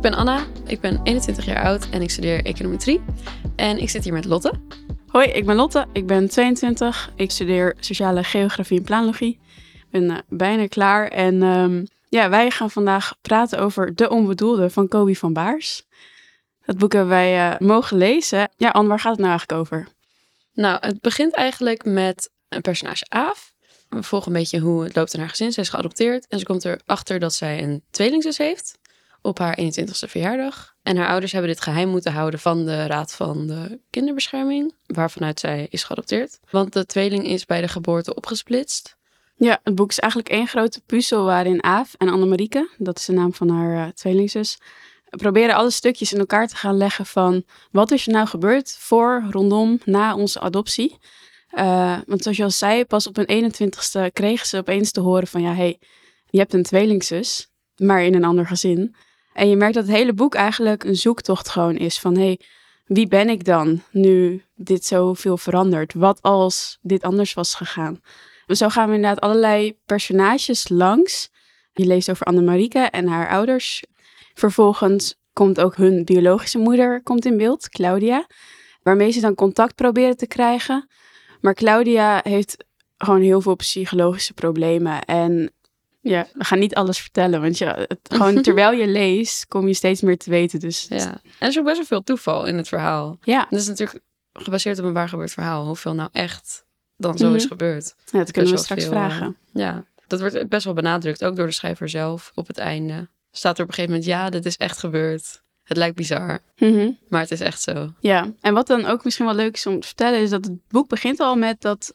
ben Anna, ik ben 21 jaar oud en ik studeer econometrie. En ik zit hier met Lotte. Hoi, ik ben Lotte, ik ben 22. Ik studeer sociale geografie en planologie. Ik ben bijna klaar en wij gaan vandaag praten over De Onbedoelde van Kobi van Baars. Dat boek hebben wij mogen lezen. Ja, Anne, waar gaat het nou eigenlijk over? Nou, het begint eigenlijk met een personage Aaf. We volgen een beetje hoe het loopt in haar gezin. Zij is geadopteerd en ze komt erachter dat zij een tweelingzus heeft op haar 21ste verjaardag. En haar ouders hebben dit geheim moeten houden van de Raad van de Kinderbescherming, waarvanuit zij is geadopteerd. Want de tweeling is bij de geboorte opgesplitst. Ja, het boek is eigenlijk één grote puzzel waarin Aaf en Annemarieke, dat is de naam van haar tweelingzus, proberen alle stukjes in elkaar te gaan leggen van wat is er nou gebeurd voor, rondom, na onze adoptie. Want zoals je al zei, pas op hun 21ste kregen ze opeens te horen van je hebt een tweelingzus, maar in een ander gezin. En je merkt dat het hele boek eigenlijk een zoektocht gewoon is van wie ben ik dan nu dit zoveel verandert? Wat als dit anders was gegaan? Zo gaan we inderdaad allerlei personages langs. Je leest over Annemarieke en haar ouders. Vervolgens komt ook hun biologische moeder in beeld, Claudia, waarmee ze dan contact proberen te krijgen. Maar Claudia heeft gewoon heel veel psychologische problemen. En ja, we gaan niet alles vertellen, want gewoon terwijl je leest, kom je steeds meer te weten. Dus ja. En er is ook best wel veel toeval in het verhaal. Ja. Dat is natuurlijk gebaseerd op een waar gebeurd verhaal. Hoeveel nou echt dan zo is gebeurd. Ja, dat kunnen we straks vragen. Ja, dat wordt best wel benadrukt, ook door de schrijver zelf op het einde. Staat er op een gegeven moment, ja, dit is echt gebeurd. Het lijkt bizar, maar het is echt zo. Ja, en wat dan ook misschien wel leuk is om te vertellen, is dat het boek begint al met dat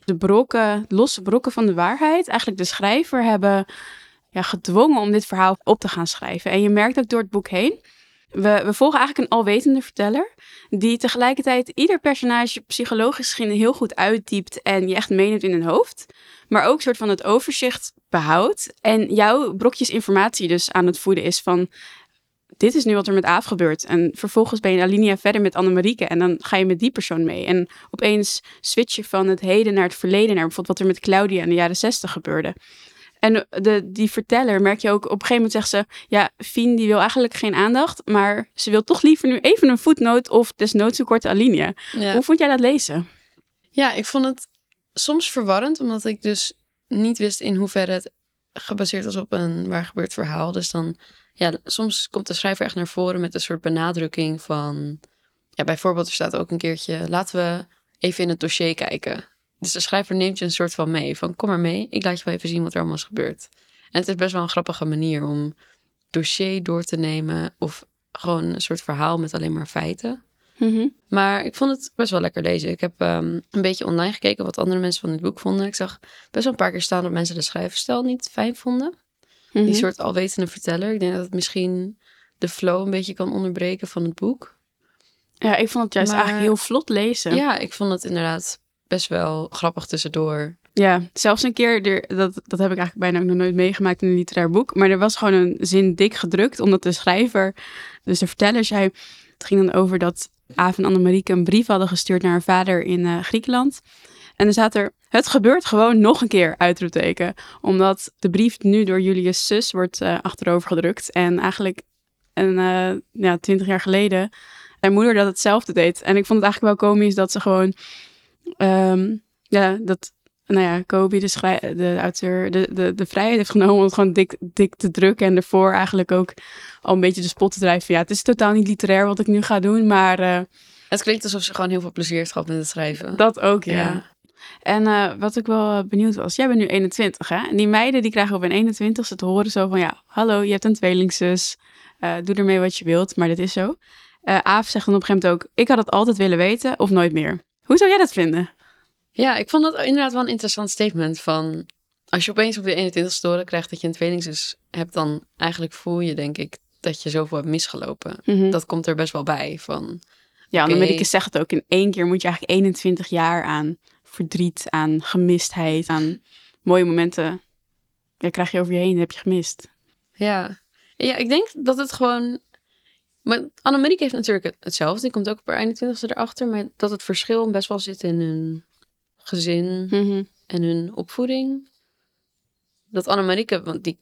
de losse brokken van de waarheid eigenlijk de schrijver hebben gedwongen om dit verhaal op te gaan schrijven. En je merkt ook door het boek heen, we volgen eigenlijk een alwetende verteller, die tegelijkertijd ieder personage psychologisch misschien heel goed uitdiept en je echt meeneemt in hun hoofd, maar ook een soort van het overzicht behoudt en jouw brokjes informatie dus aan het voeden is van dit is nu wat er met Aaf gebeurt. En vervolgens ben je een alinea verder met Annemarieke en dan ga je met die persoon mee. En opeens switch je van het heden naar het verleden, naar bijvoorbeeld wat er met Claudia in de jaren 60 gebeurde. En die verteller, merk je ook, op een gegeven moment zegt ze, ja, Fien die wil eigenlijk geen aandacht, maar ze wil toch liever nu even een voetnoot of desnoods een korte alinea. Ja. Hoe vond jij dat lezen? Ja, ik vond het soms verwarrend, omdat ik dus niet wist in hoeverre het gebaseerd was op een waar gebeurd verhaal. Dus dan, ja, soms komt de schrijver echt naar voren met een soort benadrukking van, ja, bijvoorbeeld er staat ook een keertje, laten we even in het dossier kijken. Dus de schrijver neemt je een soort van mee. Van kom maar mee, ik laat je wel even zien wat er allemaal is gebeurd. En het is best wel een grappige manier om dossier door te nemen. Of gewoon een soort verhaal met alleen maar feiten. Maar ik vond het best wel lekker lezen. Ik heb een beetje online gekeken wat andere mensen van dit boek vonden. Ik zag best wel een paar keer staan dat mensen de schrijverstijl niet fijn vonden. Die soort alwetende verteller. Ik denk dat het misschien de flow een beetje kan onderbreken van het boek. Ja, ik vond het juist eigenlijk heel vlot lezen. Ja, ik vond het inderdaad best wel grappig tussendoor. Ja, zelfs een keer, dat heb ik eigenlijk bijna ook nog nooit meegemaakt in een literair boek. Maar er was gewoon een zin dik gedrukt, omdat de schrijver, dus de verteller, zei, het ging dan over dat Aaf en Annemarieke een brief hadden gestuurd naar haar vader in Griekenland. En dan staat er, het gebeurt gewoon nog een keer, uitroepteken. Omdat de brief nu door Julius' zus wordt achterover gedrukt. En eigenlijk 20 jaar geleden zijn moeder dat hetzelfde deed. En ik vond het eigenlijk wel komisch dat ze gewoon Kobi, de auteur, de vrijheid heeft genomen om het gewoon dik te drukken. En ervoor eigenlijk ook al een beetje de spot te drijven. Ja, het is totaal niet literair wat ik nu ga doen, maar het klinkt alsof ze gewoon heel veel plezier heeft gehad met het schrijven. Dat ook, ja. En wat ik wel benieuwd was, jij bent nu 21, hè? En die meiden die krijgen op hun 21ste te horen zo van, ja, hallo, je hebt een tweelingzus. Doe ermee wat je wilt, maar dit is zo. Aaf zegt dan op een gegeven moment ook, ik had het altijd willen weten of nooit meer. Hoe zou jij dat vinden? Ja, ik vond dat inderdaad wel een interessant statement van, als je opeens op de 21ste horen krijgt dat je een tweelingzus hebt, dan eigenlijk voel je, denk ik, dat je zoveel hebt misgelopen. Dat komt er best wel bij van. Ja, Annemarieke zegt het ook, in één keer moet je eigenlijk 21 jaar aan verdriet, aan gemistheid, aan mooie momenten, krijg je over je heen, heb je gemist. Ja, ik denk dat het gewoon, maar Annemarieke heeft natuurlijk hetzelfde, die komt ook op haar 21ste erachter, maar dat het verschil best wel zit in hun gezin en hun opvoeding. Dat Annemarieke, want die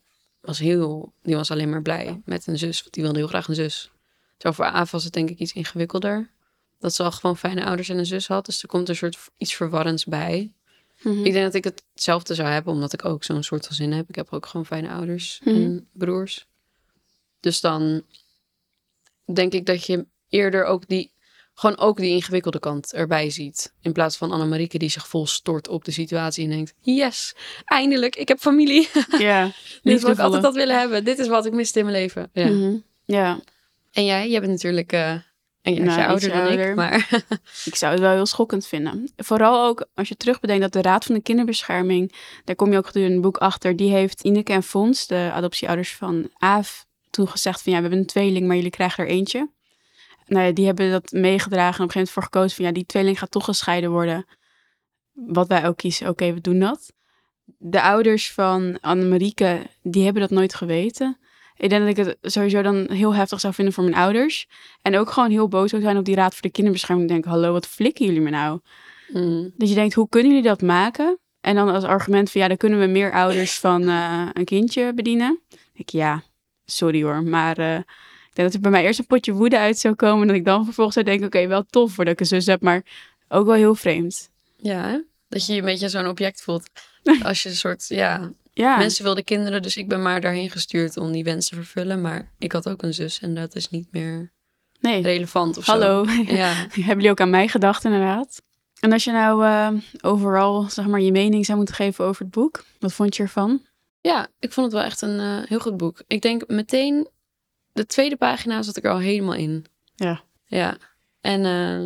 die was alleen maar blij met een zus. Want die wilde heel graag een zus. Zo voor Aaf was het denk ik iets ingewikkelder. Dat ze al gewoon fijne ouders en een zus had. Dus er komt een soort iets verwarrends bij. Mhm. Ik denk dat ik hetzelfde zou hebben, omdat ik ook zo'n soort gezin heb. Ik heb ook gewoon fijne ouders en broers. Dus dan denk ik dat je eerder ook die ingewikkelde kant erbij ziet. In plaats van Annemarieke die zich vol stort op de situatie en denkt... Yes, eindelijk, ik heb familie. Ja, Dit is wat ik altijd had willen hebben. Dit is wat ik miste in mijn leven. Ja. Ja. En jij bent natuurlijk een jaartje ouder dan ik. Maar ik zou het wel heel schokkend vinden. Vooral ook als je terugbedenkt dat de Raad van de Kinderbescherming... daar kom je ook gedurende het boek achter... die heeft Ineke en Fons, de adoptieouders van Aaf... toen gezegd van we hebben een tweeling, maar jullie krijgen er eentje. Nou ja, die hebben dat meegedragen en op een gegeven moment voor gekozen van die tweeling gaat toch gescheiden worden. Wat wij ook kiezen, oké, we doen dat. De ouders van Annemarieke, die hebben dat nooit geweten. Ik denk dat ik het sowieso dan heel heftig zou vinden voor mijn ouders. En ook gewoon heel boos zou zijn op die Raad voor de Kinderbescherming. Ik denk, hallo, wat flikken jullie me nou? Dat je denkt, hoe kunnen jullie dat maken? En dan als argument van dan kunnen we meer ouders van een kindje bedienen. Dan denk ik, sorry hoor, maar ik denk dat er bij mij eerst een potje woede uit zou komen. En dat ik dan vervolgens zou denken, oké, wel tof voordat ik een zus heb, maar ook wel heel vreemd. Ja, hè? Dat je je een beetje zo'n object voelt. Als je een soort, mensen wilden kinderen, dus ik ben maar daarheen gestuurd om die wens te vervullen. Maar ik had ook een zus en dat is niet meer relevant of zo. Hallo, hebben jullie ook aan mij gedacht inderdaad? En als je nou overal, zeg maar, je mening zou moeten geven over het boek, wat vond je ervan? Ja, ik vond het wel echt een heel goed boek. Ik denk meteen, de tweede pagina zat ik er al helemaal in. Ja. Ja, en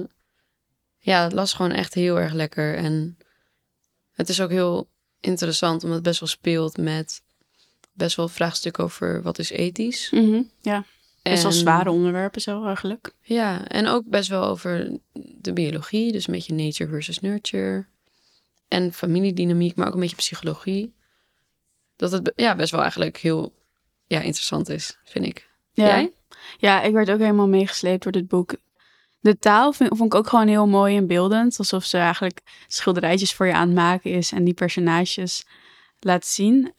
het las gewoon echt heel erg lekker. En het is ook heel interessant, omdat het best wel speelt met best wel vraagstukken over wat is ethisch. Ja, best wel zware onderwerpen zo eigenlijk. Ja, en ook best wel over de biologie, dus een beetje nature versus nurture. En familiedynamiek, maar ook een beetje psychologie. Dat het best wel eigenlijk heel interessant is, vind ik. Ja. Jij? Ja, ik werd ook helemaal meegesleept door dit boek. De taal vond ik ook gewoon heel mooi en beeldend. Alsof ze eigenlijk schilderijtjes voor je aan het maken is en die personages laat zien.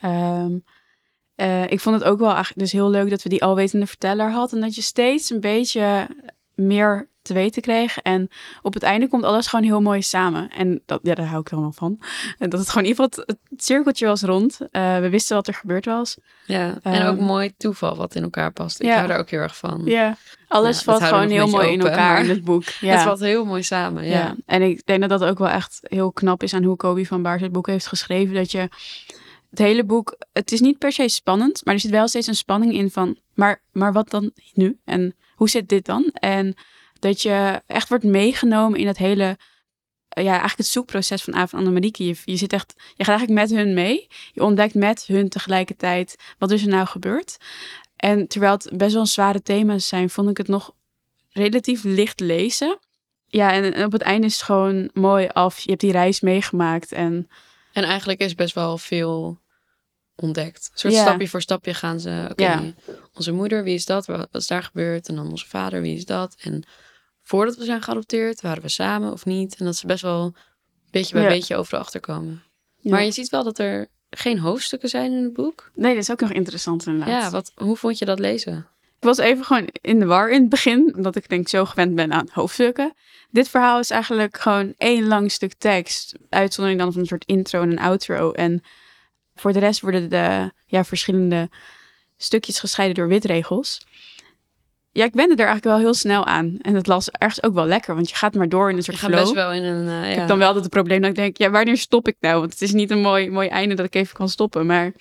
Ik vond het ook wel eigenlijk dus heel leuk dat we die alwetende verteller hadden. En dat je steeds een beetje meer te weten kreeg. En op het einde komt alles gewoon heel mooi samen. En daar hou ik helemaal van. En dat het gewoon in ieder geval het cirkeltje was rond. We wisten wat er gebeurd was. Ja, en ook mooi toeval wat in elkaar past. Ik hou daar ook heel erg van. Ja, alles valt gewoon heel mooi in elkaar in het boek. Ja. Het valt heel mooi samen, ja. En ik denk dat dat ook wel echt heel knap is aan hoe Kobi van Baars het boek heeft geschreven. Dat je het hele boek, het is niet per se spannend, maar er zit wel steeds een spanning in van, maar wat dan nu? En hoe zit dit dan? En dat je echt wordt meegenomen in het hele, eigenlijk het zoekproces van Aaf en Annemarieke. Je gaat eigenlijk met hun mee. Je ontdekt met hun tegelijkertijd, wat is er nou gebeurd? En terwijl het best wel zware thema's zijn, vond ik het nog relatief licht lezen. Ja, en op het einde is het gewoon mooi af. Je hebt die reis meegemaakt. En eigenlijk is best wel veel ontdekt. Een soort stapje voor stapje gaan ze... Onze moeder, wie is dat? Wat is daar gebeurd? En dan onze vader, wie is dat? En voordat we zijn geadopteerd, waren we samen of niet? En dat ze best wel beetje bij beetje overal achterkomen. Ja. Maar je ziet wel dat er geen hoofdstukken zijn in het boek. Nee, dat is ook nog interessant inderdaad. Ja, hoe vond je dat lezen? Ik was even gewoon in de war in het begin, omdat ik denk zo gewend ben aan hoofdstukken. Dit verhaal is eigenlijk gewoon 1 lang stuk tekst, uitzondering dan van een soort intro en een outro. En voor de rest worden de verschillende stukjes gescheiden door witregels. Ja, ik wende er eigenlijk wel heel snel aan. En het las ergens ook wel lekker, want je gaat maar door in een soort flow. Je gaat best wel in een... Ik heb dan wel altijd het probleem dat ik denk, wanneer stop ik nou? Want het is niet een mooi einde dat ik even kan stoppen. Maar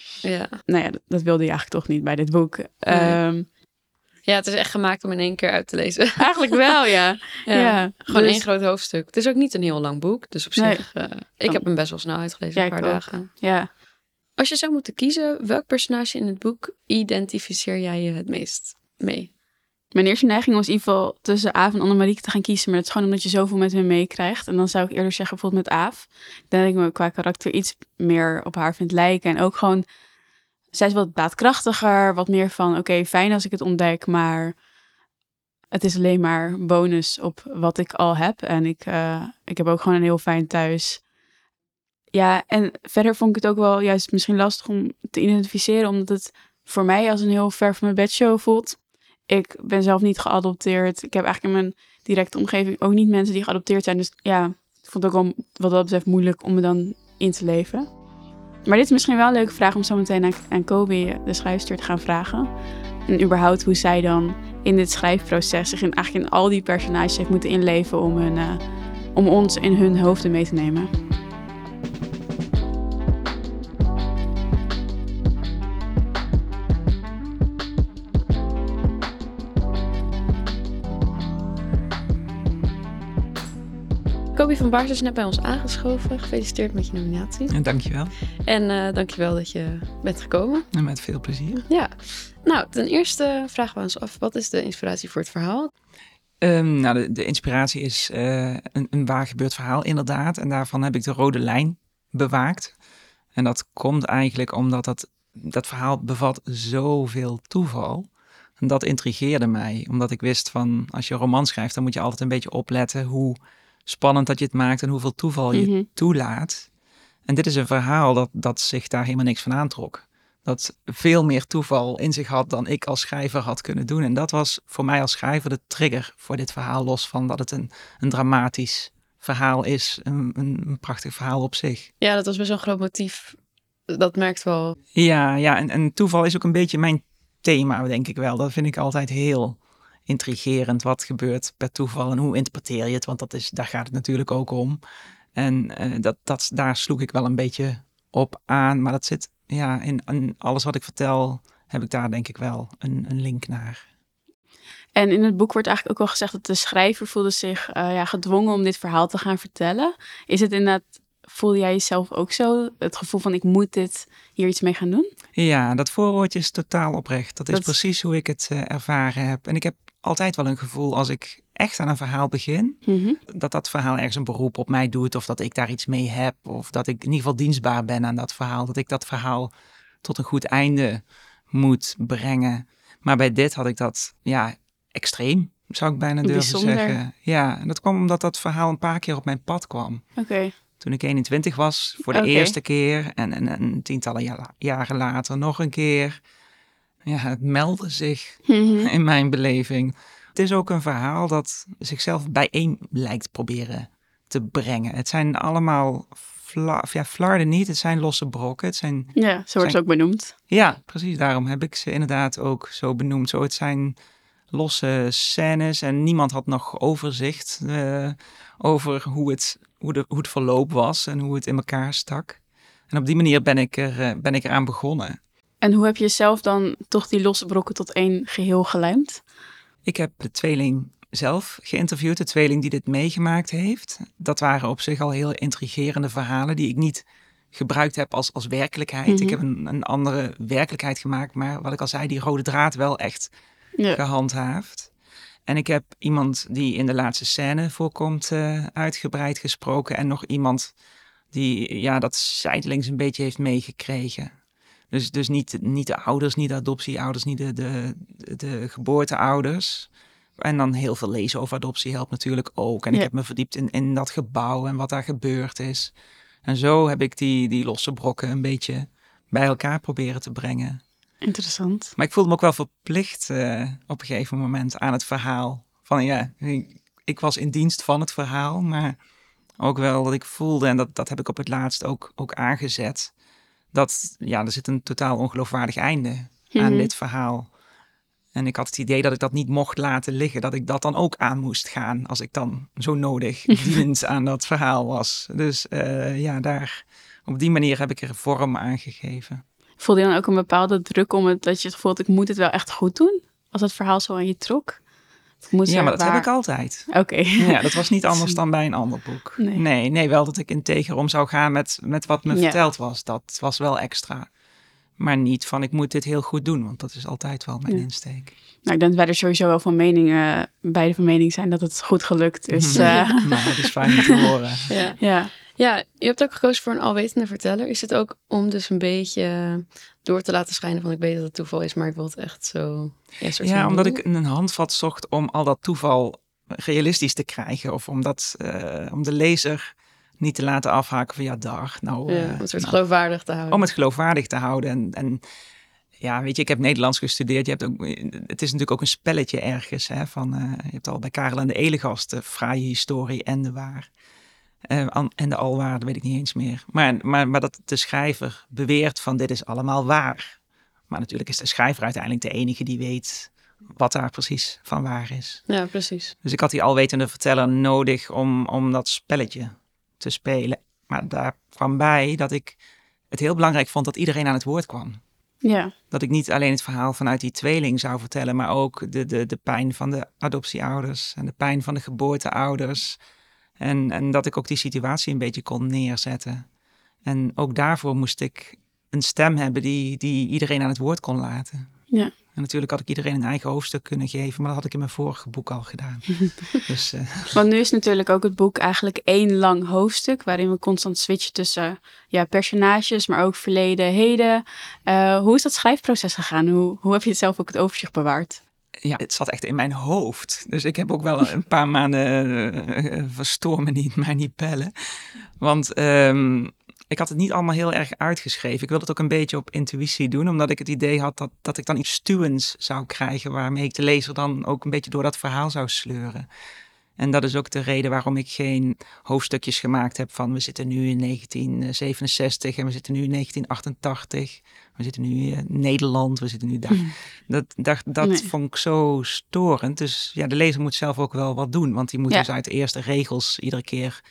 dat wilde je eigenlijk toch niet bij dit boek. Nee. Ja, het is echt gemaakt om in 1 keer uit te lezen. Eigenlijk wel, ja. Gewoon 1 groot hoofdstuk. Het is ook niet een heel lang boek. Dus op zich, ik heb hem best wel snel uitgelezen, een paar dagen. Ja. Als je zou moeten kiezen, welk personage in het boek identificeer jij je het meest mee? Mijn eerste neiging was in ieder geval tussen Aaf en Annemarieke te gaan kiezen. Maar dat is gewoon omdat je zoveel met hen meekrijgt. En dan zou ik eerder zeggen bijvoorbeeld met Aaf. Dat ik me qua karakter iets meer op haar vind lijken. En ook gewoon, zij is wat daadkrachtiger. Wat meer van, oké, fijn als ik het ontdek. Maar het is alleen maar bonus op wat ik al heb. En ik heb ook gewoon een heel fijn thuis. Ja, en verder vond ik het ook wel juist misschien lastig om te identificeren. Omdat het voor mij als een heel ver van mijn bedshow voelt. Ik ben zelf niet geadopteerd. Ik heb eigenlijk in mijn directe omgeving ook niet mensen die geadopteerd zijn. Dus ja, ik vond het ook wel wat dat betreft moeilijk om me dan in te leven. Maar dit is misschien wel een leuke vraag om zo meteen aan Kobe, de schrijfster, te gaan vragen. En überhaupt hoe zij dan in dit schrijfproces zich eigenlijk in al die personages heeft moeten inleven om ons in hun hoofden mee te nemen. Kobe van Baars is net bij ons aangeschoven. Gefeliciteerd met je nominatie. En dankjewel. En dankjewel dat je bent gekomen. En met veel plezier. Ja. Nou, ten eerste vragen we ons af, wat is de inspiratie voor het verhaal? De inspiratie is een waar gebeurd verhaal, inderdaad. En daarvan heb ik de rode lijn bewaakt. En dat komt eigenlijk omdat dat verhaal bevat zoveel toeval. En dat intrigeerde mij. Omdat ik wist van, als je een roman schrijft, dan moet je altijd een beetje opletten hoe spannend dat je het maakt en hoeveel toeval je toelaat. En dit is een verhaal dat zich daar helemaal niks van aantrok. Dat veel meer toeval in zich had dan ik als schrijver had kunnen doen. En dat was voor mij als schrijver de trigger voor dit verhaal, los van dat het een dramatisch verhaal is. Een prachtig verhaal op zich. Ja, dat was best wel een groot motief. Dat merkt wel. Ja, en toeval is ook een beetje mijn thema, denk ik wel. Dat vind ik altijd heel intrigerend. Wat gebeurt per toeval en hoe interpreteer je het? Want daar gaat het natuurlijk ook om. En daar sloeg ik wel een beetje op aan. Maar dat zit in alles wat ik vertel, heb ik daar denk ik wel een link naar. En in het boek wordt eigenlijk ook al gezegd dat de schrijver voelde zich gedwongen om dit verhaal te gaan vertellen. Is het inderdaad, voelde jij jezelf ook zo? Het gevoel van ik moet hier iets mee gaan doen? Ja, dat voorwoordje is totaal oprecht. Dat is precies hoe ik het ervaren heb. En ik heb altijd wel een gevoel als ik echt aan een verhaal begin, dat verhaal ergens een beroep op mij doet, of dat ik daar iets mee heb, of dat ik in ieder geval dienstbaar ben aan dat verhaal, dat ik dat verhaal tot een goed einde moet brengen. Maar bij dit had ik dat, extreem, zou ik bijna durven zeggen. Ja, en dat kwam omdat dat verhaal een paar keer op mijn pad kwam. Oké. Toen ik 21 was, voor de eerste keer, en tientallen jaren later nog een keer. Ja, het meldde zich in mijn beleving. Het is ook een verhaal dat zichzelf bijeen lijkt proberen te brengen. Het zijn allemaal flarden niet, het zijn losse brokken. Zo wordt het ook benoemd. Ja, precies. Daarom heb ik ze inderdaad ook zo benoemd. Het zijn losse scènes en niemand had nog overzicht over hoe het verloop was en hoe het in elkaar stak. En op die manier ben ik eraan begonnen. En hoe heb je zelf dan toch die losse brokken tot één geheel gelijmd? Ik heb de tweeling zelf geïnterviewd, de tweeling die dit meegemaakt heeft. Dat waren op zich al heel intrigerende verhalen die ik niet gebruikt heb als werkelijkheid. Ik heb een andere werkelijkheid gemaakt, maar wat ik al zei, die rode draad wel echt gehandhaafd. En ik heb iemand die in de laatste scène voorkomt uitgebreid gesproken en nog iemand die dat zijdelings een beetje heeft meegekregen. Dus niet de ouders, niet de adoptieouders, niet de geboorteouders. En dan heel veel lezen over adoptie helpt natuurlijk ook. En ik heb me verdiept in dat gebouw en wat daar gebeurd is. En zo heb ik die losse brokken een beetje bij elkaar proberen te brengen. Interessant. Maar ik voelde me ook wel verplicht op een gegeven moment aan het verhaal. Ik was in dienst van het verhaal, maar ook wel dat ik voelde, en dat heb ik op het laatst ook aangezet, dat er zit een totaal ongeloofwaardig einde aan dit verhaal. En ik had het idee dat ik dat niet mocht laten liggen, dat ik dat dan ook aan moest gaan als ik dan zo nodig dienend aan dat verhaal was. Dus op die manier heb ik er vorm aan gegeven. Voelde je dan ook een bepaalde druk dat je het gevoel had, ik moet het wel echt goed doen? Als het verhaal zo aan je trok? Maar dat heb ik altijd. Oké. Ja, dat was niet anders dan bij een ander boek. Nee, wel dat ik integer om zou gaan met wat me verteld was. Dat was wel extra. Maar niet van, ik moet dit heel goed doen, want dat is altijd wel mijn insteek. Nou, ik denk dat wij er sowieso wel beide van mening zijn dat het goed gelukt is. Nou, dat is fijn om te horen. Ja, je hebt ook gekozen voor een alwetende verteller. Is het ook om dus een beetje door te laten schijnen van, ik weet dat het toeval is, maar ik wil het echt zo... Ja, omdat ik een handvat zocht om al dat toeval realistisch te krijgen. Of om de lezer niet te laten afhaken van om het geloofwaardig te houden. geloofwaardig te houden. Om het geloofwaardig te houden. En Ja, weet je, ik heb Nederlands gestudeerd. Het is natuurlijk ook een spelletje ergens. Hè, je hebt al bij Karel en de Elegast de fraaie historie en de waar. En de alwaar, dat weet ik niet eens meer. Maar dat de schrijver beweert van dit is allemaal waar. Maar natuurlijk is de schrijver uiteindelijk de enige die weet wat daar precies van waar is. Ja, precies. Dus ik had die alwetende verteller nodig om dat spelletje te spelen. Maar daar kwam bij dat ik het heel belangrijk vond dat iedereen aan het woord kwam. Ja. Dat ik niet alleen het verhaal vanuit die tweeling zou vertellen, maar ook de pijn van de adoptieouders en de pijn van de geboorteouders. En dat ik ook die situatie een beetje kon neerzetten. En ook daarvoor moest ik een stem hebben die iedereen aan het woord kon laten. Ja. En natuurlijk had ik iedereen een eigen hoofdstuk kunnen geven, maar dat had ik in mijn vorige boek al gedaan. Dus, Want nu is natuurlijk ook het boek eigenlijk 1 lang hoofdstuk, waarin we constant switchen tussen personages, maar ook verleden, heden. Hoe is dat schrijfproces gegaan? Hoe heb je het zelf ook het overzicht bewaard? Ja, het zat echt in mijn hoofd. Dus ik heb ook wel een paar maanden verstoor me niet, mij niet bellen. Want ik had het niet allemaal heel erg uitgeschreven. Ik wilde het ook een beetje op intuïtie doen, omdat ik het idee had dat ik dan iets stuwends zou krijgen, waarmee ik de lezer dan ook een beetje door dat verhaal zou sleuren. En dat is ook de reden waarom ik geen hoofdstukjes gemaakt heb van we zitten nu in 1967 en we zitten nu in 1988. We zitten nu in Nederland, we zitten nu daar. Dat vond ik zo storend. Dus ja, de lezer moet zelf ook wel wat doen, want die moet dus uit de eerste regels iedere keer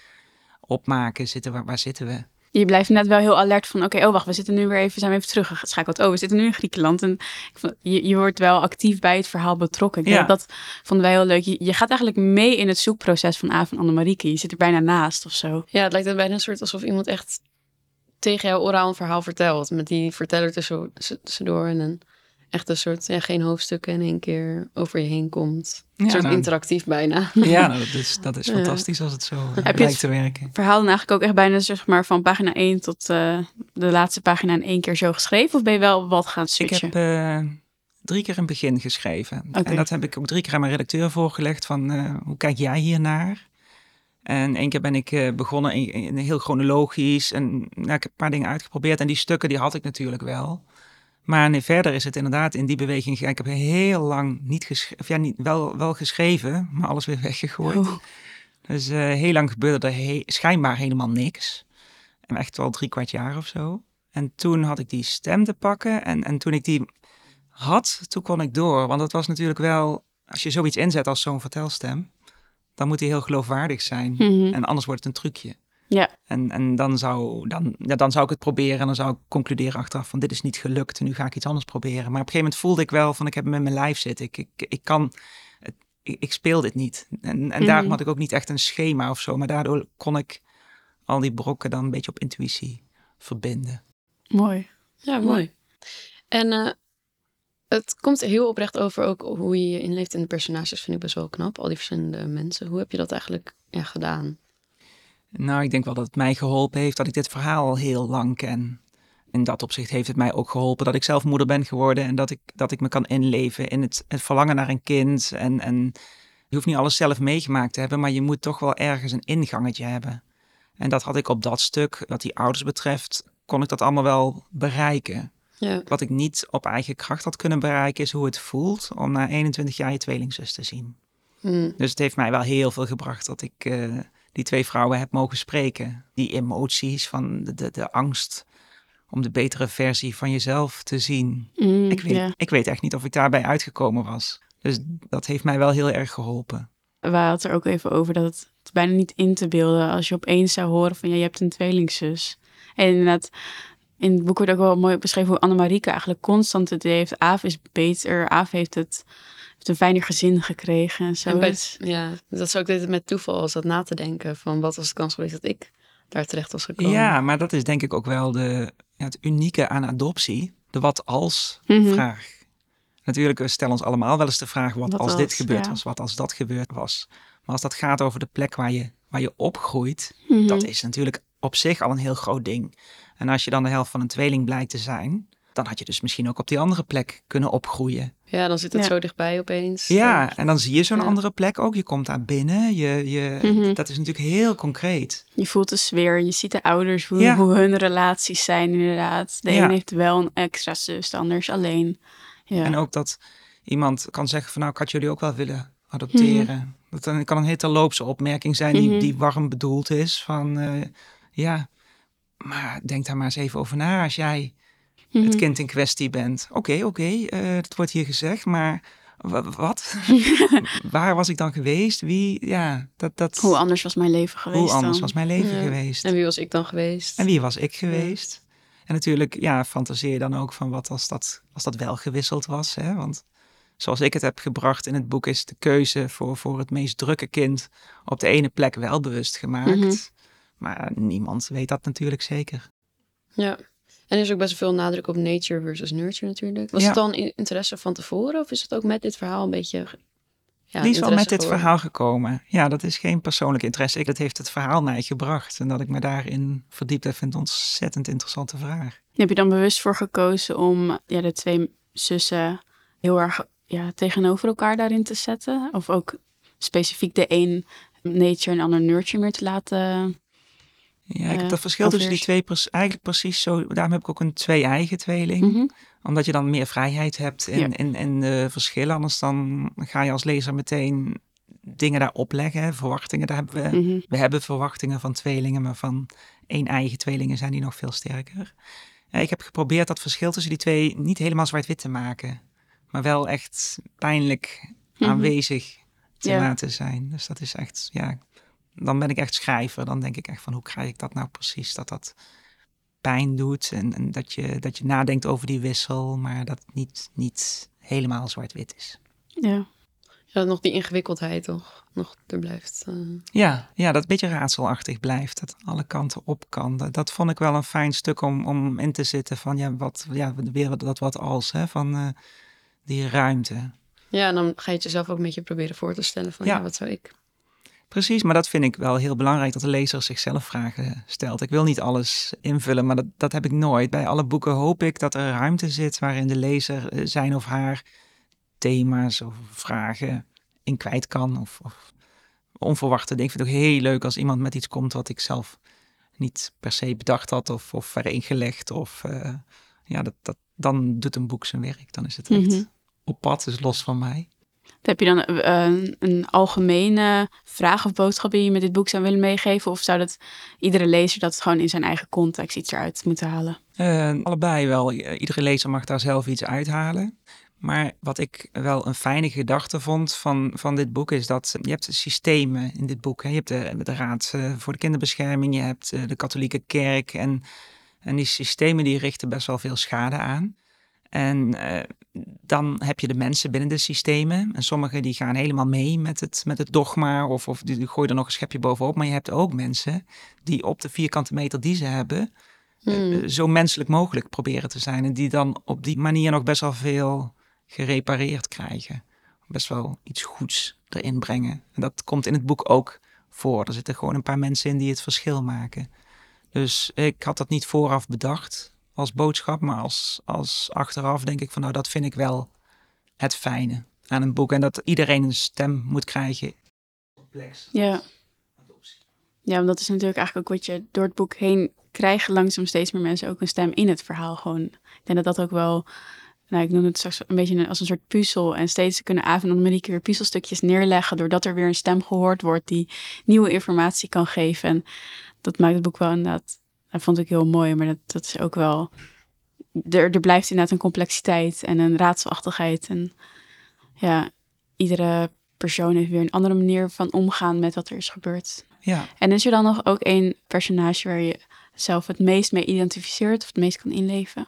opmaken. Waar zitten we? Je blijft net wel heel alert van, wacht, we zitten nu zijn we even teruggeschakeld. We zitten nu in Griekenland. En je wordt wel actief bij het verhaal betrokken. Dat vonden wij heel leuk. Je gaat eigenlijk mee in het zoekproces van Aaf en Annemarieke. Je zit er bijna naast of zo. Ja, het lijkt er bijna een soort alsof iemand echt tegen jou oraal een verhaal vertelt. Met die verteller tussendoor en een echt een soort, geen hoofdstukken in één keer over je heen komt. Een soort interactief bijna. Ja, dat is fantastisch als het zo lijkt te werken. Verhaal dan eigenlijk ook echt bijna zeg maar van pagina 1 tot de laatste pagina in 1 keer zo geschreven? Of ben je wel wat gaan switchen? Ik heb 3 keer een begin geschreven. Okay. En dat heb ik ook 3 keer aan mijn redacteur voorgelegd van hoe kijk jij hiernaar? En 1 keer ben ik begonnen in heel chronologisch. En ik heb een paar dingen uitgeprobeerd. En die stukken die had ik natuurlijk wel. Maar verder is het inderdaad in die beweging gegaan. Ik heb heel lang niet geschreven. Wel geschreven, maar alles weer weggegooid. Oh. Dus heel lang gebeurde er schijnbaar helemaal niks. En echt wel 3/4 jaar of zo. En toen had ik die stem te pakken. En toen ik die had, toen kon ik door. Want het was natuurlijk wel, als je zoiets inzet als zo'n vertelstem, dan moet die heel geloofwaardig zijn. Mm-hmm. En anders wordt het een trucje. Ja. En dan zou ik het proberen en dan zou ik concluderen achteraf van dit is niet gelukt en nu ga ik iets anders proberen. Maar op een gegeven moment voelde ik wel van ik heb hem in mijn lijf zitten. Ik speel dit niet. En daarom had ik ook niet echt een schema of zo. Maar daardoor kon ik al die brokken dan een beetje op intuïtie verbinden. Mooi. Ja, mooi. En het komt heel oprecht over ook hoe je je inleeft in de personages. Vind ik best wel knap. Al die verschillende mensen. Hoe heb je dat eigenlijk gedaan? Nou, ik denk wel dat het mij geholpen heeft dat ik dit verhaal al heel lang ken. In dat opzicht heeft het mij ook geholpen dat ik zelf moeder ben geworden en dat ik me kan inleven in het verlangen naar een kind. En je hoeft niet alles zelf meegemaakt te hebben, maar je moet toch wel ergens een ingangetje hebben. En dat had ik op dat stuk, wat die ouders betreft, kon ik dat allemaal wel bereiken. Ja. Wat ik niet op eigen kracht had kunnen bereiken, is hoe het voelt om na 21 jaar je tweelingzus te zien. Dus het heeft mij wel heel veel gebracht dat ik die 2 vrouwen heb mogen spreken. Die emoties van de angst om de betere versie van jezelf te zien. Ik weet echt niet of ik daarbij uitgekomen was. Dus dat heeft mij wel heel erg geholpen. We hadden het er ook even over dat het bijna niet in te beelden als je opeens zou horen van je hebt een tweelingzus. En inderdaad, in het boek wordt ook wel mooi beschreven hoe Annemarieke eigenlijk constant het heeft. Aaf is beter, Aaf heeft een fijner gezin gekregen. En zo dat is ook dit met toeval, als dat na te denken van wat was de kans geweest dat ik daar terecht was gekomen. Ja, maar dat is denk ik ook wel het unieke aan adoptie. De wat als vraag. Natuurlijk, we stellen ons allemaal wel eens de vraag wat als dit gebeurd was, wat als dat gebeurd was. Maar als dat gaat over de plek waar je opgroeit, dat is natuurlijk op zich al een heel groot ding. En als je dan de helft van een tweeling blijkt te zijn, dan had je dus misschien ook op die andere plek kunnen opgroeien. Ja, dan zit het Ja. zo dichtbij opeens. Ja, en dan zie je zo'n Ja. andere plek ook. Je komt daar binnen. Mhm. Dat is natuurlijk heel concreet. Je voelt de sfeer, je ziet de ouders, hoe, Ja. hoe hun relaties zijn inderdaad. De Ja. een heeft wel een extra zus, de ander is alleen. Ja. En ook dat iemand kan zeggen van nou, ik had jullie ook wel willen adopteren. Dat kan een hele terloopse opmerking zijn die warm bedoeld is. Van ja, maar denk daar maar eens even over na als jij het kind in kwestie bent. Oké, dat wordt hier gezegd, maar wat? Waar was ik dan geweest? Wie? Ja, dat. Hoe anders was mijn leven geweest Hoe anders dan? was mijn leven Ja. geweest? En wie was ik dan geweest? En wie was ik geweest? En natuurlijk, ja, fantaseer je dan ook van wat als dat wel gewisseld was. Hè? Want zoals ik het heb gebracht in het boek, is de keuze voor het meest drukke kind op de ene plek wel bewust gemaakt. Mhm. Maar niemand weet dat natuurlijk zeker. Ja. En er is ook best veel nadruk op nature versus nurture natuurlijk. Was Ja. het dan interesse van tevoren of is het ook met dit verhaal een beetje... Ja, Die is wel met dit geworden? verhaal gekomen. Ja, dat is geen persoonlijk interesse. Dat heeft het verhaal mij gebracht. En dat ik me daarin verdiept heb, vind ik een ontzettend interessante vraag. Heb je dan bewust voor gekozen om de twee zussen heel erg tegenover elkaar daarin te zetten? Of ook specifiek de een nature en de ander nurture meer te laten? Ja, ik heb dat verschil tussen die twee eigenlijk precies zo. Daarom heb ik ook een twee-eigen tweeling. Mhm. Omdat je dan meer vrijheid hebt in de verschillen. Anders dan ga je als lezer meteen dingen daarop leggen. Hè. Verwachtingen, daar hebben we. We hebben verwachtingen van tweelingen, maar van één-eigen tweelingen zijn die nog veel sterker. Ik heb geprobeerd dat verschil tussen die twee niet helemaal zwart-wit te maken. Maar wel echt pijnlijk aanwezig te laten zijn. Dus dat is echt, ja, dan ben ik echt schrijver. Dan denk ik echt van, hoe krijg ik dat nou precies? Dat pijn doet en dat je nadenkt over die wissel, maar dat het niet helemaal zwart-wit is. Ja. Ja, nog die ingewikkeldheid toch nog er blijft. Ja, dat het een beetje raadselachtig blijft. Dat alle kanten op kan. Dat vond ik wel een fijn stuk om in te zitten van weer dat wat als, hè, van die ruimte. Ja, en dan ga je het jezelf ook een beetje proberen voor te stellen van wat zou ik... Precies, maar dat vind ik wel heel belangrijk, dat de lezer zichzelf vragen stelt. Ik wil niet alles invullen, maar dat heb ik nooit. Bij alle boeken hoop ik dat er ruimte zit waarin de lezer zijn of haar thema's of vragen in kwijt kan. Of onverwachte dingen. Ik vind het ook heel leuk als iemand met iets komt wat ik zelf niet per se bedacht had of erin gelegd. Of dan doet een boek zijn werk. Dan is het echt op pad, dus los van mij. Heb je dan een algemene vraag of boodschap die je met dit boek zou willen meegeven? Of zou dat iedere lezer dat gewoon in zijn eigen context iets eruit moeten halen? Allebei wel. Iedere lezer mag daar zelf iets uithalen. Maar wat ik wel een fijne gedachte vond van dit boek is dat je hebt systemen in dit boek. Hè. Je hebt de Raad voor de Kinderbescherming, je hebt de katholieke kerk en die systemen die richten best wel veel schade aan. En dan heb je de mensen binnen de systemen. En sommigen die gaan helemaal mee met het dogma of die gooien er nog een schepje bovenop. Maar je hebt ook mensen die op de vierkante meter die ze hebben zo menselijk mogelijk proberen te zijn. En die dan op die manier nog best wel veel gerepareerd krijgen. Best wel iets goeds erin brengen. En dat komt in het boek ook voor. Er zitten gewoon een paar mensen in die het verschil maken. Dus ik had dat niet vooraf bedacht als boodschap, maar als achteraf denk ik van nou, dat vind ik wel het fijne aan een boek. En dat iedereen een stem moet krijgen. Ja. Ja, want dat is natuurlijk eigenlijk ook wat je door het boek heen krijgen langzaam steeds meer mensen ook een stem in het verhaal. Gewoon, ik denk dat dat ook wel, nou, ik noem het straks een beetje als een soort puzzel. En steeds kunnen Aaf en Annemieke weer puzzelstukjes neerleggen, doordat er weer een stem gehoord wordt die nieuwe informatie kan geven. En dat maakt het boek wel inderdaad, dat vond ik heel mooi, maar dat is ook wel, er blijft inderdaad een complexiteit en een raadselachtigheid. En ja, iedere persoon heeft weer een andere manier van omgaan met wat er is gebeurd. Ja. En is er dan nog ook één personage waar je zelf het meest mee identificeert of het meest kan inleven?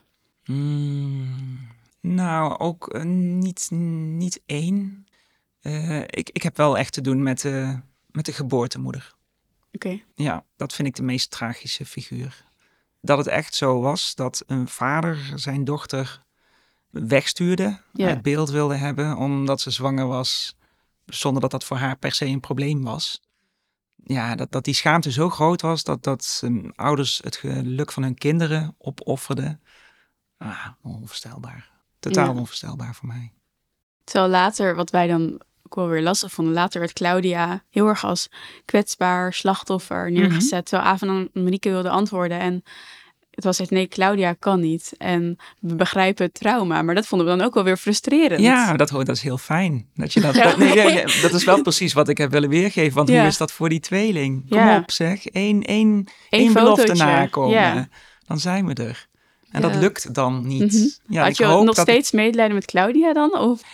Nou, ook niet één. Ik heb wel echt te doen met de geboortemoeder. Oké. Ja, dat vind ik de meest tragische figuur. Dat het echt zo was dat een vader zijn dochter wegstuurde, uit beeld wilde hebben, omdat ze zwanger was, zonder dat dat voor haar per se een probleem was. Ja, dat die schaamte zo groot was dat ouders het geluk van hun kinderen opofferden. Onvoorstelbaar. Totaal onvoorstelbaar voor mij. Terwijl later, wat wij dan ook wel weer lastig vonden, later werd Claudia heel erg als kwetsbaar slachtoffer neergezet. Terwijl Aaf en Marieke wilden antwoorden en het was echt, nee, Claudia kan niet. En we begrijpen het trauma, maar dat vonden we dan ook wel weer frustrerend. Ja, dat is heel fijn. Dat je dat is wel precies wat ik heb willen weergeven. Want hoe is dat voor die tweeling? Kom op zeg, één belofte nakomen. Ja. Dan zijn we er. En dat lukt dan niet. Ja, had je nog steeds medelijden met Claudia dan? Of?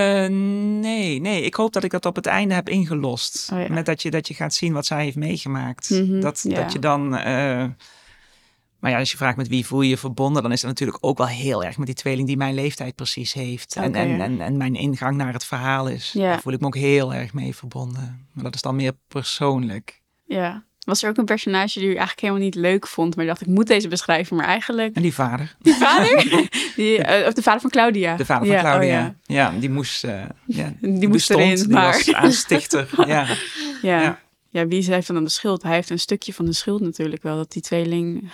Nee. Ik hoop dat ik dat op het einde heb ingelost. Oh, ja. Met dat je gaat zien wat zij heeft meegemaakt. Dat je dan... maar ja, als je vraagt met wie voel je je verbonden... dan is dat natuurlijk ook wel heel erg met die tweeling... die mijn leeftijd precies heeft. En mijn ingang naar het verhaal is. Ja. Daar voel ik me ook heel erg mee verbonden. Maar dat is dan meer persoonlijk. Ja. Was er ook een personage die u eigenlijk helemaal niet leuk vond... maar dacht, ik moet deze beschrijven, maar eigenlijk... En die vader. Die vader? Of de vader van Claudia. De vader van Claudia. Oh, ja, die moest... die moest erin, die maar... was aanstichter. Ja, wie heeft dan de schuld? Hij heeft een stukje van de schuld natuurlijk wel... dat die tweeling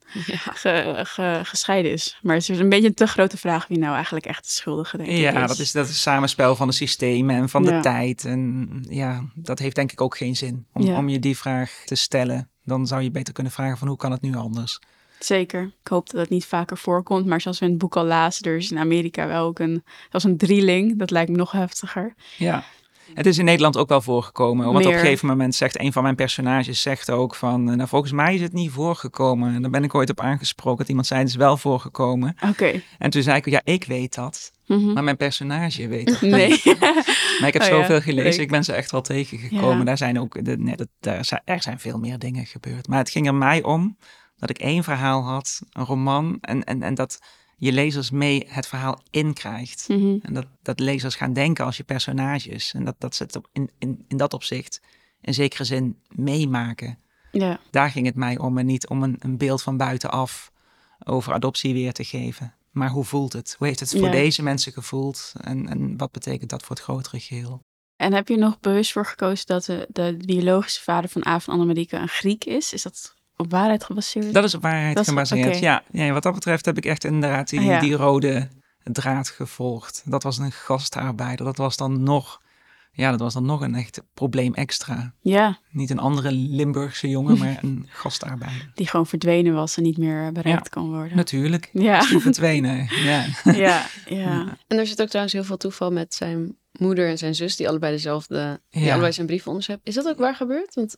gescheiden is. Maar het is een beetje een te grote vraag... wie nou eigenlijk echt de schuldige denk ik is. Dat is het samenspel van de systemen en van de tijd. En ja, dat heeft denk ik ook geen zin om je die vraag te stellen. Dan zou je beter kunnen vragen van hoe kan het nu anders? Zeker. Ik hoop dat het niet vaker voorkomt. Maar zoals we in het boek al lazen, er is in Amerika wel ook een drieling. Dat lijkt me nog heftiger. Ja. Het is in Nederland ook wel voorgekomen. Want op een gegeven moment zegt een van mijn personages ook van... nou, volgens mij is het niet voorgekomen. En daar ben ik ooit op aangesproken. Dat iemand zei, het is wel voorgekomen. Oké. En toen zei ik, ja, ik weet dat. Maar mijn personage weet dat nee. niet. Maar ik heb zoveel gelezen. Ik ben ze echt wel tegengekomen. Ja. Daar zijn ook... Er zijn veel meer dingen gebeurd. Maar het ging er mij om dat ik één verhaal had. Een roman. En dat... je lezers mee het verhaal inkrijgt. En dat lezers gaan denken als je personages. En dat ze het in dat opzicht in zekere zin meemaken. Ja. Daar ging het mij om en niet om een beeld van buitenaf over adoptie weer te geven. Maar hoe voelt het? Hoe heeft het voor deze mensen gevoeld? En wat betekent dat voor het grotere geheel? En heb je nog bewust voor gekozen dat de biologische vader van Aaf en Annemarieke een Griek is? Is dat... op waarheid gebaseerd? Dat is op waarheid gebaseerd, ja. Wat dat betreft heb ik echt inderdaad die rode draad gevolgd. Dat was een gastarbeider. Dat was dan nog een echt probleem extra. Ja. Niet een andere Limburgse jongen, maar een gastarbeider. Die gewoon verdwenen was en niet meer bereikt kan worden. Natuurlijk. Ja. Die verdwenen, ja. En er zit ook trouwens heel veel toeval met zijn moeder en zijn zus... die allebei allebei zijn brief onderschrijven. Is dat ook waar gebeurd? Want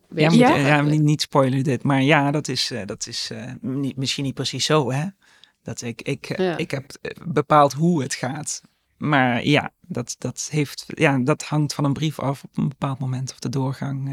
niet spoilen dit. Maar ja, dat is misschien niet precies zo, hè. Dat ik heb bepaald hoe het gaat. Maar ja, dat hangt van een brief af op een bepaald moment. Of de doorgang...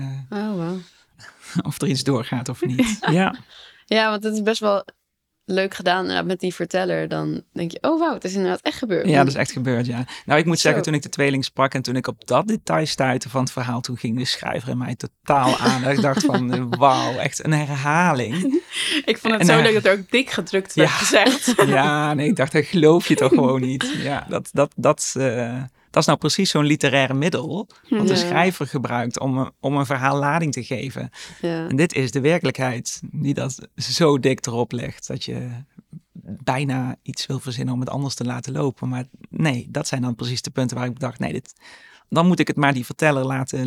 of er iets doorgaat of niet. Ja, want het is best wel... leuk gedaan met die verteller, dan denk je... oh wauw, het is inderdaad echt gebeurd. Ja, dat is echt gebeurd, ja. Nou, ik moet zeggen, toen ik de tweeling sprak... en toen ik op dat detail stuitte van het verhaal... toen ging de schrijver in mij totaal aan. Dat ik dacht van, wauw, echt een herhaling. Ik vond het zo leuk dat er ook dik gedrukt werd gezegd. Ja, nee, ik dacht, dat geloof je toch gewoon niet. Ja, dat is nou precies zo'n literaire middel... wat de schrijver gebruikt om een verhaal lading te geven. Ja. En dit is de werkelijkheid die dat zo dik erop legt... dat je bijna iets wil verzinnen om het anders te laten lopen. Maar nee, dat zijn dan precies de punten waar ik dacht... nee, dan moet ik het maar die verteller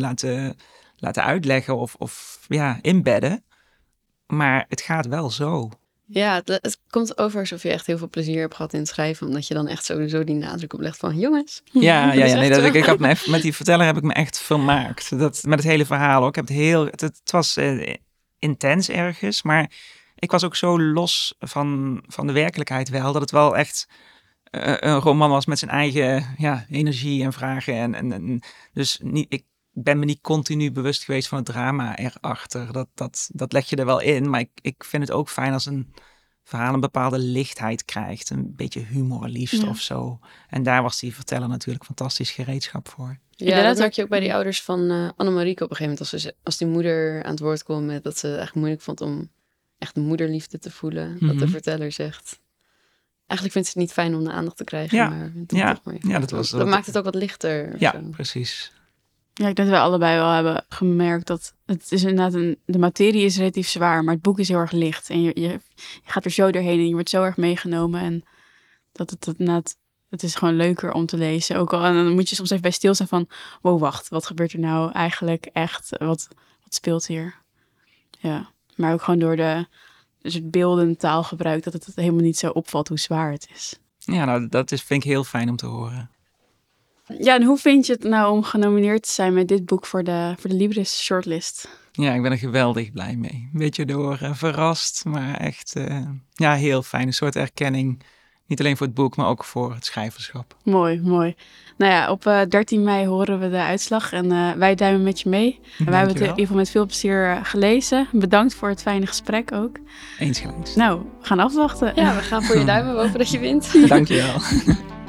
laten uitleggen of inbedden. Maar het gaat wel zo... Ja, het komt over alsof je echt heel veel plezier hebt gehad in het schrijven. Omdat je dan echt sowieso die nadruk op legt van jongens. Ik had met die verteller heb ik me echt vermaakt. Met het hele verhaal ook. Het was intens ergens, maar ik was ook zo los van de werkelijkheid wel. Dat het wel echt een roman was met zijn eigen energie en vragen. En dus ik ben me niet continu bewust geweest van het drama erachter. Dat leg je er wel in. Maar ik vind het ook fijn als een verhaal een bepaalde lichtheid krijgt. Een beetje humor liefst of zo. En daar was die verteller natuurlijk fantastisch gereedschap voor. Ja, dat merk je ook bij die ouders van Annemarieke op een gegeven moment. Als die moeder aan het woord kwam met dat ze het eigenlijk moeilijk vond om echt de moederliefde te voelen. Dat de verteller zegt. Eigenlijk vindt ze het niet fijn om de aandacht te krijgen. Maar dat maakt het ook wat lichter. Ja, precies. Ja, ik denk dat wij allebei wel hebben gemerkt dat het is inderdaad de materie is relatief zwaar, maar het boek is heel erg licht. En je gaat er zo doorheen en je wordt zo erg meegenomen. En dat het inderdaad Het is gewoon leuker om te lezen. Ook al, en dan moet je soms even bij stilstaan van... wow, wacht, wat gebeurt er nou eigenlijk echt? Wat speelt hier? Ja, maar ook gewoon door dus het beeldend taalgebruik... dat het helemaal niet zo opvalt hoe zwaar het is. Ja, nou, vind ik heel fijn om te horen. Ja, en hoe vind je het nou om genomineerd te zijn met dit boek voor de Libris shortlist? Ja, ik ben er geweldig blij mee. Een beetje door verrast, maar echt heel fijn. Een soort erkenning, niet alleen voor het boek, maar ook voor het schrijverschap. Mooi. Nou ja, op 13 mei horen we de uitslag en wij duimen met je mee. En wij hebben het in ieder geval met veel plezier gelezen. Bedankt voor het fijne gesprek ook. Eensgelijks. Nou, we gaan afwachten. Ja, we gaan voor je duimen. We hopen dat je wint. Dankjewel.